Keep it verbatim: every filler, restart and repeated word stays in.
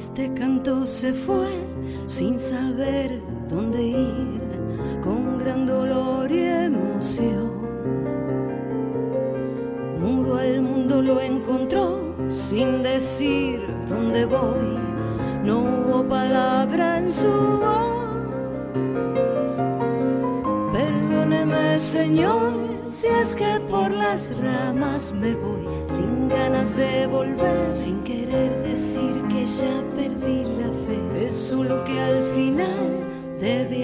Este canto se fue sin saber dónde ir, con gran dolor y emoción. Mudo al mundo lo encontró sin decir dónde voy. No hubo palabra en su voz. Perdóneme, Señor, si es que por las ramas me voy, sin ganas de volver, sin querer decir que ya perdí la fe. Es solo que al final debí